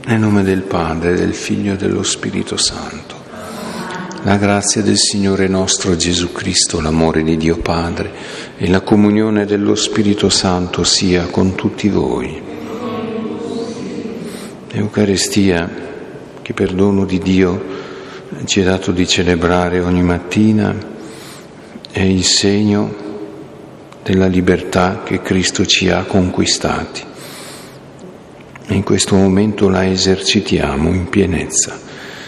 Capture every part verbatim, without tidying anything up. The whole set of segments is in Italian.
Nel nome del Padre, del Figlio e dello Spirito Santo. La grazia del Signore nostro Gesù Cristo, l'amore di Dio Padre e la comunione dello Spirito Santo sia con tutti voi. L'Eucaristia, che per dono di Dio ci è dato di celebrare ogni mattina, è il segno della libertà che Cristo ci ha conquistati. E in questo momento la esercitiamo in pienezza.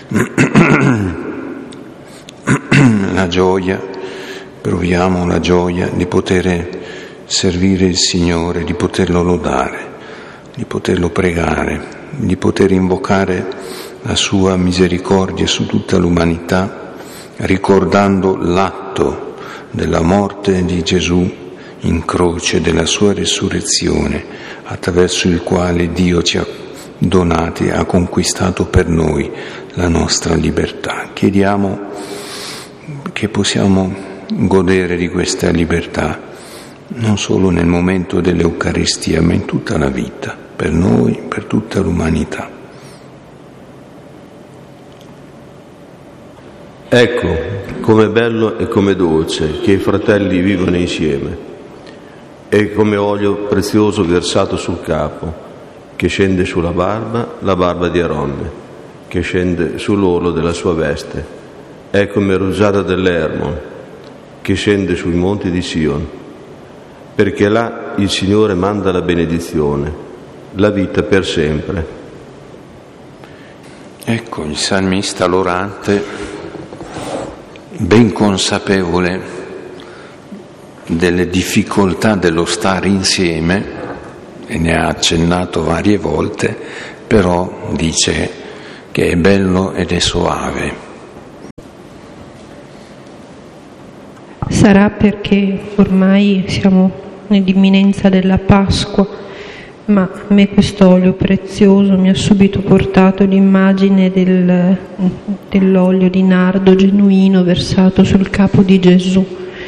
La gioia, proviamo la gioia di poter servire il Signore, di poterlo lodare, di poterlo pregare, di poter invocare la sua misericordia su tutta l'umanità, ricordando l'atto della morte di Gesù in croce, della sua resurrezione, attraverso il quale Dio ci ha donati, ha conquistato per noi la nostra libertà. Chiediamo che possiamo godere di questa libertà non solo nel momento dell'Eucaristia, ma in tutta la vita, per noi, per tutta l'umanità. Ecco, com'è bello e com'è dolce che i fratelli vivono insieme, e come olio prezioso versato sul capo, che scende sulla barba, la barba di Aronne, che scende sull'orlo della sua veste. È come rugiada dell'Ermon, che scende sui monti di Sion, perché là il Signore manda la benedizione, la vita per sempre. Ecco il salmista l'orante, ben consapevole delle difficoltà dello stare insieme, e ne ha accennato varie volte, però dice che è bello ed è soave. Sarà perché ormai siamo nell'imminenza della Pasqua, ma a me quest'olio prezioso mi ha subito portato l'immagine del, dell'olio di nardo genuino versato sul capo di Gesù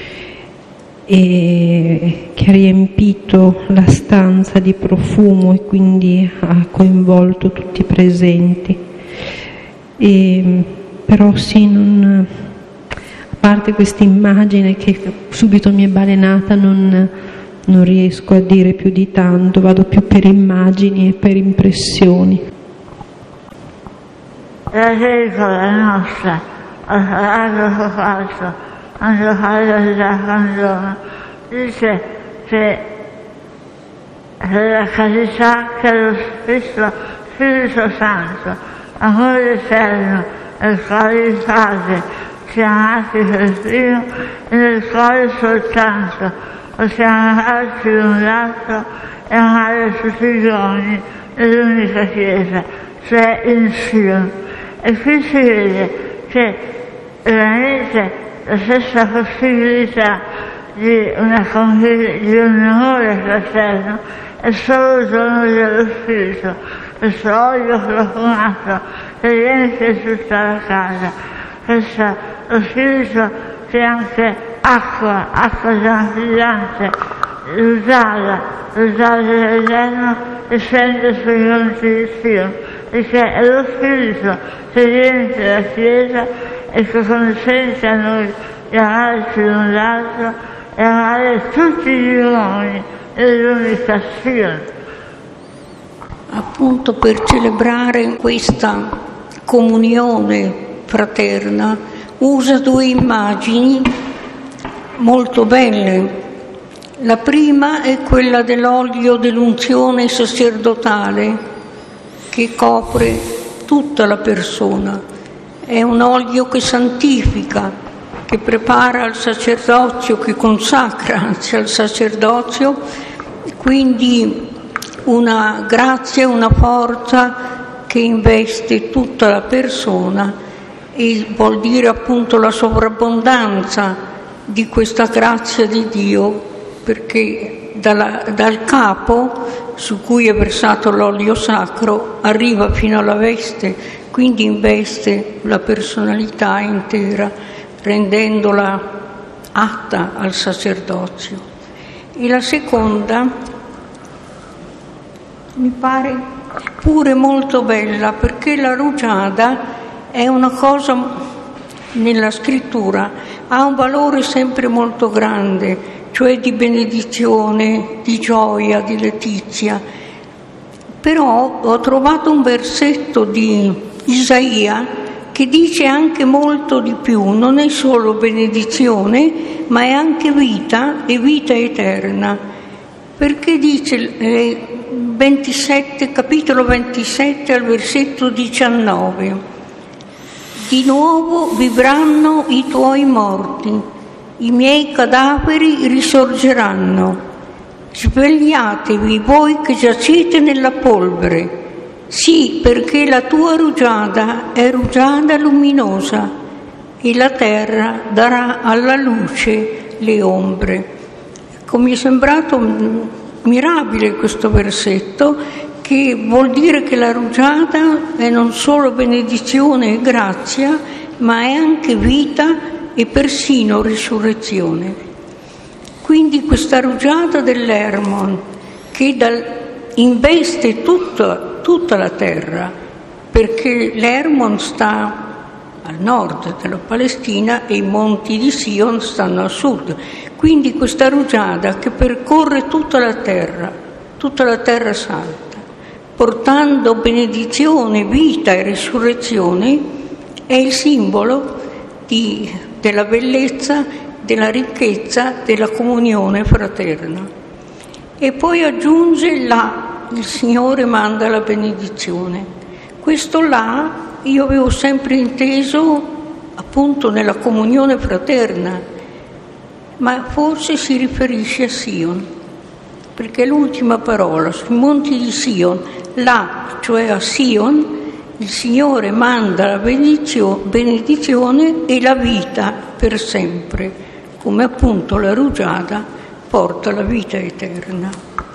e che ha riempito la stanza di profumo e quindi ha coinvolto tutti i presenti. E, però sì, non... A parte questa immagine che subito mi è balenata, non, non riesco a dire più di tanto, vado più per immagini e per impressioni. La regola nostra, l'altro falso, quando parla della canzone, dice che la carità che lo Spirito, Spirito Santo, amore eterno, il quale il Padre, chiamati per primo e nel quale soltanto possiamo darci un lato e amare tutti gli uomini nell'unica Chiesa, cioè in Sion. E qui si vede che veramente la stessa possibilità di, una, di un amore fraterno è solo il dono dello Spirito, questo olio profumato che riempie tutta la casa. Questo lo Spirito che è anche acqua, acqua santificante, l'usata, l'usata dell'Eterno che scende sui monti di Sion, perché è lo Spirito che riempie la Chiesa e che consente a noi di amarci l'un l'altro e amare tutti gli uomini nell'unica Sion. Appunto per celebrare questa comunione fraterna usa due immagini molto belle. La prima è quella dell'olio dell'unzione sacerdotale che copre tutta la persona. È un olio che santifica, che prepara al sacerdozio, che consacra anzi al sacerdozio, quindi una grazia, una forza che investe tutta la persona. E vuol dire appunto la sovrabbondanza di questa grazia di Dio, perché dalla, dal capo su cui è versato l'olio sacro arriva fino alla veste, quindi investe la personalità intera, rendendola atta al sacerdozio. E la seconda, mi pare pure molto bella, perché la rugiada è una cosa, nella scrittura, ha un valore sempre molto grande, cioè di benedizione, di gioia, di letizia. Però ho trovato un versetto di Isaia che dice anche molto di più, non è solo benedizione, ma è anche vita e vita eterna, perché dice eh, ventisette, capitolo ventisette al versetto diciannove: di nuovo vivranno i tuoi morti, i miei cadaveri risorgeranno. Svegliatevi voi che giacete nella polvere, sì, perché la tua rugiada è rugiada luminosa e la terra darà alla luce le ombre. Ecco, mi è sembrato mirabile questo versetto, che vuol dire che la rugiada è non solo benedizione e grazia, ma è anche vita e persino risurrezione. Quindi questa rugiada dell'Hermon, che dal, investe tutta, tutta la terra, perché l'Hermon sta al nord della Palestina e i monti di Sion stanno a sud. Quindi questa rugiada che percorre tutta la terra, tutta la terra santa, portando benedizione, vita e risurrezione, è il simbolo di, della bellezza, della ricchezza, della comunione fraterna. E poi aggiunge là, il Signore manda la benedizione. Questo là io avevo sempre inteso appunto nella comunione fraterna, ma forse si riferisce a Sion, perché è l'ultima parola, sui monti di Sion, là, cioè a Sion, il Signore manda la benedizione e la vita per sempre, come appunto la rugiada porta la vita eterna.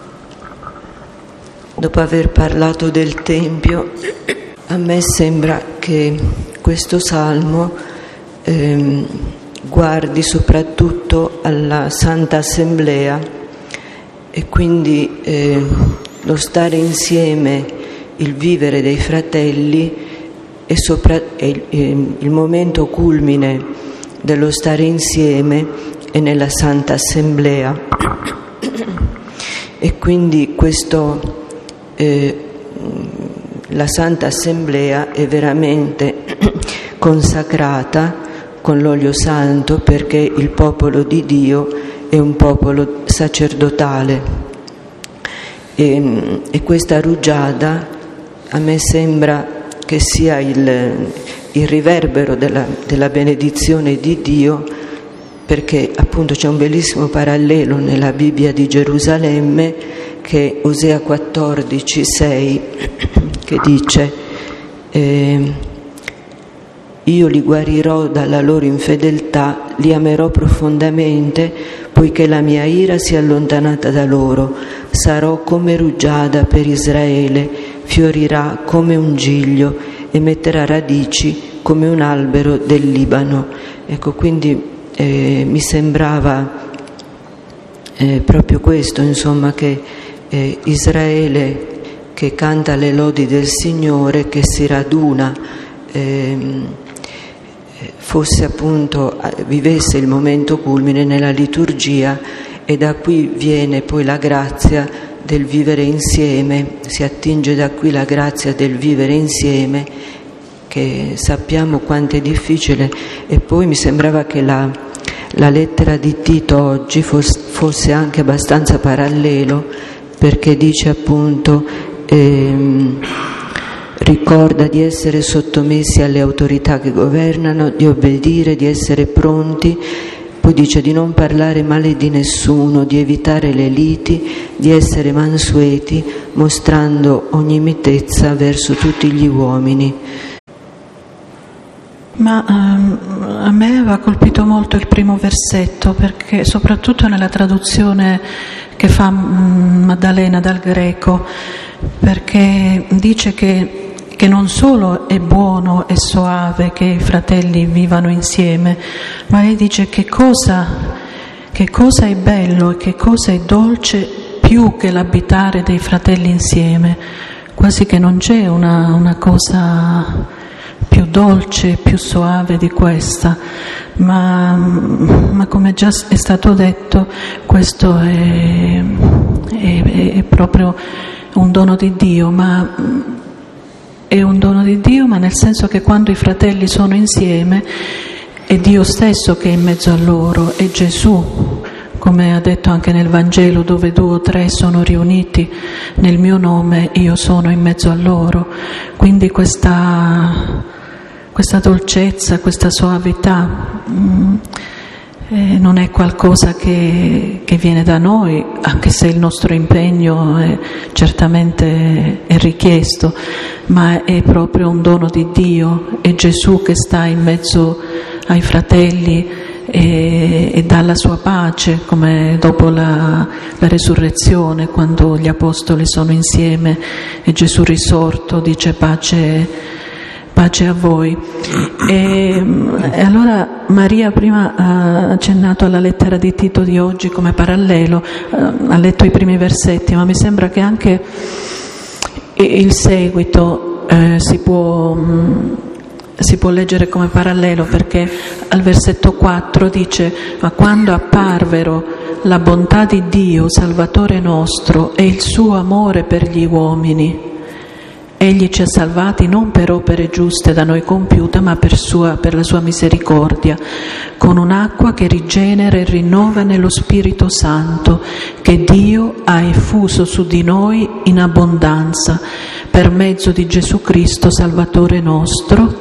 Dopo aver parlato del Tempio, a me sembra che questo salmo ehm, guardi soprattutto alla Santa Assemblea e quindi eh, lo stare insieme, il vivere dei fratelli e sopra, e, e, il momento culmine dello stare insieme è nella Santa Assemblea. E quindi questo eh, la Santa Assemblea è veramente consacrata con l'olio santo, perché il popolo di Dio è un popolo sacerdotale e, e questa rugiada a me sembra che sia il, il riverbero della, della benedizione di Dio, perché appunto c'è un bellissimo parallelo nella Bibbia di Gerusalemme, che è Osea quattordici sei, che dice eh, io li guarirò dalla loro infedeltà, li amerò profondamente, poiché la mia ira si è allontanata da loro. Sarò come rugiada per Israele, fiorirà come un giglio e metterà radici come un albero del Libano. Ecco, quindi eh, mi sembrava eh, proprio questo, insomma, che eh, Israele che canta le lodi del Signore, che si raduna, ehm, fosse appunto, vivesse il momento culmine nella liturgia, e da qui viene poi la grazia del vivere insieme, si attinge da qui la grazia del vivere insieme, che sappiamo quanto è difficile. E poi mi sembrava che la, la lettera di Tito oggi fosse, fosse anche abbastanza parallelo, perché dice appunto ehm, ricorda di essere sottomessi alle autorità che governano, di obbedire, di essere pronti. Poi dice di non parlare male di nessuno, di evitare le liti, di essere mansueti, mostrando ogni mitezza verso tutti gli uomini. Ma um, a me aveva colpito molto il primo versetto, perché soprattutto nella traduzione che fa um, Maddalena dal greco, perché dice che che non solo è buono e soave che i fratelli vivano insieme, ma lei dice che cosa, che cosa è bello e che cosa è dolce più che l'abitare dei fratelli insieme. quasi che non c'è una, una cosa più dolce, più soave di questa, ma, ma come già è stato detto, questo è, è, è proprio un dono di Dio, ma è un dono di Dio, ma nel senso che quando i fratelli sono insieme è Dio stesso che è in mezzo a loro, è Gesù, come ha detto anche nel Vangelo, dove due o tre sono riuniti nel mio nome, io sono in mezzo a loro. Quindi questa, questa dolcezza, questa soavità mh, eh, non è qualcosa che, che viene da noi, anche se il nostro impegno è, certamente è richiesto, ma è proprio un dono di Dio, è Gesù che sta in mezzo ai fratelli e, e dà la sua pace, come dopo la, la resurrezione, quando gli apostoli sono insieme e Gesù risorto dice pace pace a voi. E, e allora Maria prima ha accennato alla lettera di Tito di oggi come parallelo, ha letto i primi versetti, ma mi sembra che anche il seguito eh, si può si può leggere come parallelo, perché al versetto quattro dice: ma quando apparvero la bontà di Dio Salvatore nostro e il suo amore per gli uomini, Egli ci ha salvati non per opere giuste da noi compiute, ma per, sua, per la sua misericordia, con un'acqua che rigenera e rinnova nello Spirito Santo, che Dio ha effuso su di noi in abbondanza, per mezzo di Gesù Cristo, Salvatore nostro,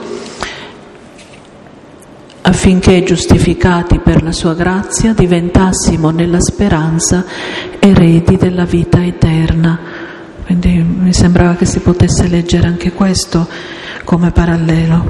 affinché, giustificati per la sua grazia, diventassimo nella speranza eredi della vita eterna. Quindi mi sembrava che si potesse leggere anche questo come parallelo.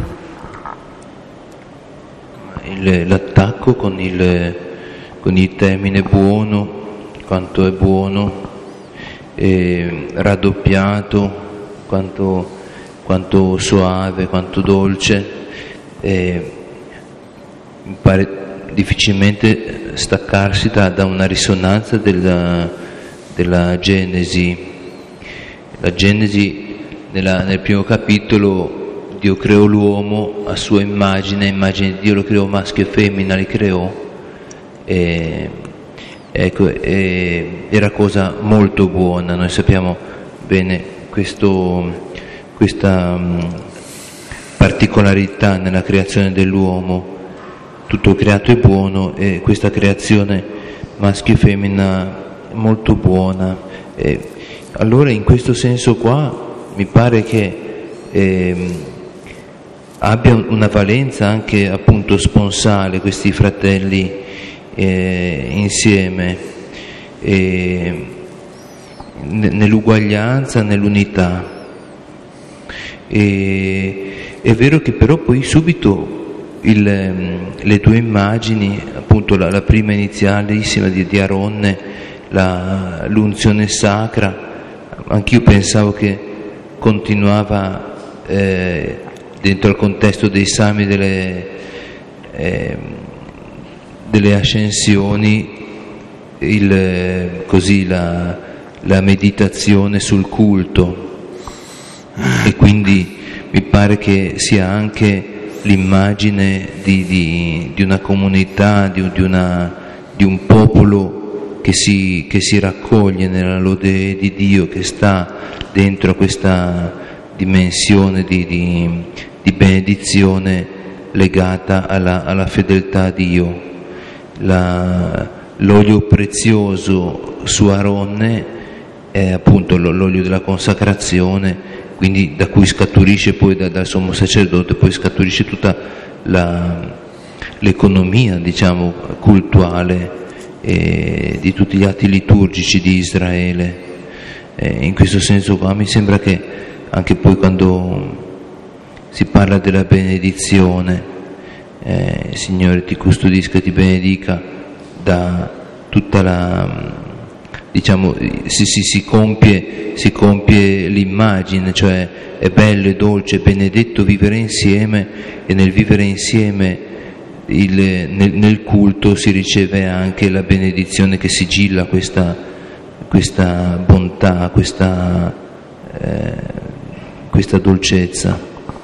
Il, l'attacco con il, con il termine buono, quanto è buono, eh, raddoppiato, quanto, quanto soave, quanto dolce, eh, mi pare difficilmente staccarsi da, da una risonanza della, della Genesi. La Genesi, nella, nel primo capitolo, Dio creò l'uomo a sua immagine, immagine di Dio lo creò, maschio e femmina li creò, e, ecco, e, era cosa molto buona. Noi sappiamo bene questo, questa um, particolarità nella creazione dell'uomo. Tutto creato è buono, e questa creazione maschio e femmina è molto buona. E, allora in questo senso qua mi pare che eh, abbia una valenza anche appunto sponsale questi fratelli eh, insieme, eh, nell'uguaglianza, nell'unità. E, è vero che però poi subito il, le due immagini, appunto la, la prima inizialissima di, di Aronne, la, l'unzione sacra, anch'io pensavo che continuava eh, dentro al contesto dei salmi delle, eh, delle ascensioni, il, così la, la meditazione sul culto, e quindi mi pare che sia anche l'immagine di, di, di una comunità, di, di, una, di un popolo Che si, che si raccoglie nella lode di Dio, che sta dentro questa dimensione di, di, di benedizione legata alla, alla fedeltà a Dio. La, l'olio prezioso su Aronne è appunto l'olio della consacrazione, quindi da cui scaturisce poi da, dal sommo sacerdote, poi scaturisce tutta la, l'economia, diciamo, cultuale e di tutti gli atti liturgici di Israele. Eh, in questo senso qua mi sembra che anche poi quando si parla della benedizione, eh, Signore ti custodisca e ti benedica, da tutta la, diciamo, si, si, si, compie, si compie l'immagine, cioè è bello e dolce, benedetto vivere insieme, e nel vivere insieme Il, nel, nel culto si riceve anche la benedizione che sigilla questa, questa bontà, questa eh, questa dolcezza.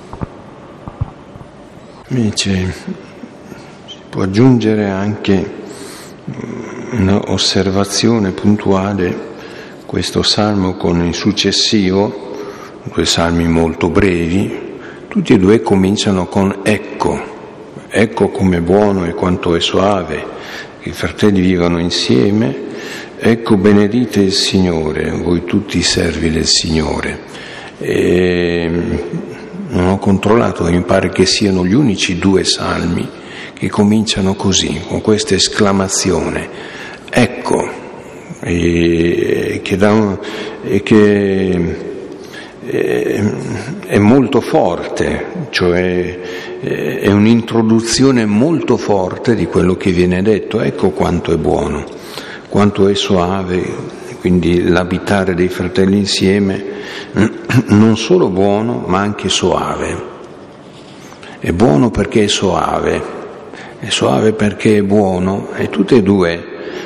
Invece si può aggiungere anche un'osservazione puntuale. Questo salmo con il successivo, due salmi molto brevi, tutti e due cominciano con ecco, ecco com'è buono e quanto è soave, che i fratelli vivano insieme, ecco benedite il Signore, voi tutti i servi del Signore. E non ho controllato, mi pare che siano gli unici due salmi che cominciano così, con questa esclamazione, ecco. E che, da, e che è, è molto forte, cioè è un'introduzione molto forte di quello che viene detto. Ecco quanto è buono, quanto è soave, quindi l'abitare dei fratelli insieme, non solo buono ma anche soave. È buono perché è soave, è soave perché è buono, e tutte e due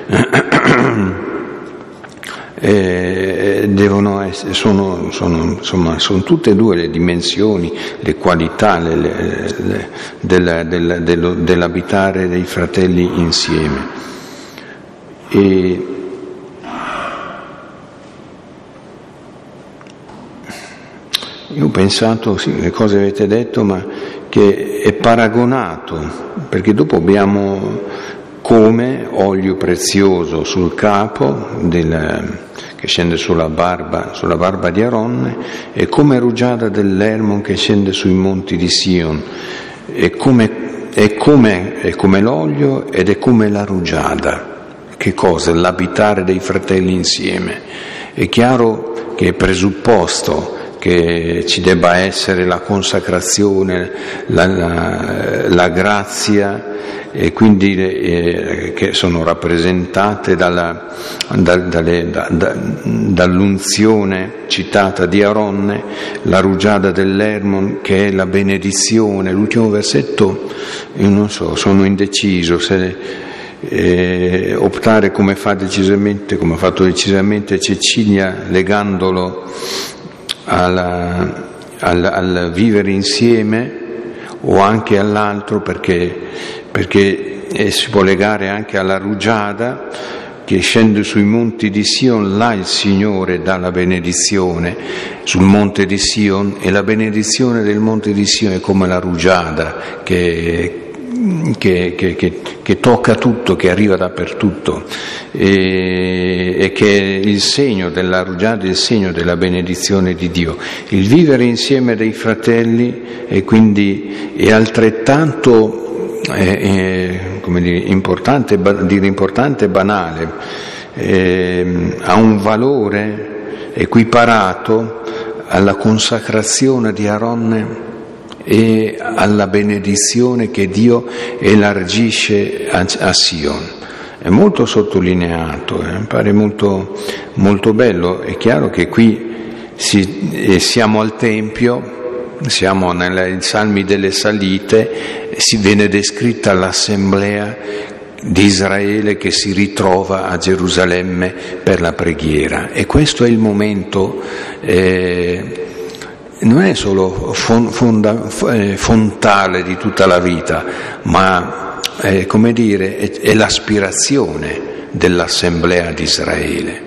Eh, devono essere, sono, sono, insomma, sono tutte e due le dimensioni, le qualità le, le, le, della, della, dello, dell'abitare dei fratelli insieme. E io ho pensato, sì, le cose avete detto, ma che è paragonato, perché dopo abbiamo come olio prezioso sul capo del, che scende sulla barba, sulla barba di Aronne, e come rugiada dell'Hermon che scende sui monti di Sion. È come, è come, è come l'olio ed è come la rugiada. Che cosa? L'abitare dei fratelli insieme. È chiaro che è presupposto che ci debba essere la consacrazione, la, la, la grazia, e quindi eh, che sono rappresentate dalla, da, dalle, da, da, dall'unzione citata di Aronne, la rugiada dell'Hermon che è la benedizione. L'ultimo versetto, io non so, sono indeciso se eh, optare come fa decisamente, come ha fatto decisamente Cecilia, legandolo alla, al, al vivere insieme, o anche all'altro, perché, perché eh, si può legare anche alla rugiada che scende sui monti di Sion. Là il Signore dà la benedizione sul monte di Sion, e la benedizione del monte di Sion è come la rugiada che Che, che, che, che tocca tutto, che arriva dappertutto, e, e che è il segno della rugiada, il segno della benedizione di Dio. Il vivere insieme dei fratelli è quindi è altrettanto è, è, come dire, importante, dire importante e banale, è, ha un valore equiparato alla consacrazione di Aronne e alla benedizione che Dio elargisce a, a Sion. È molto sottolineato, eh? Mi pare molto, molto bello. È chiaro che qui si, eh, siamo al Tempio, siamo nei Salmi delle Salite, si viene descritta l'assemblea di Israele che si ritrova a Gerusalemme per la preghiera, e questo è il momento. Eh, non è solo fonda, fontale di tutta la vita, ma è, come dire, è, è l'aspirazione dell'assemblea di Israele.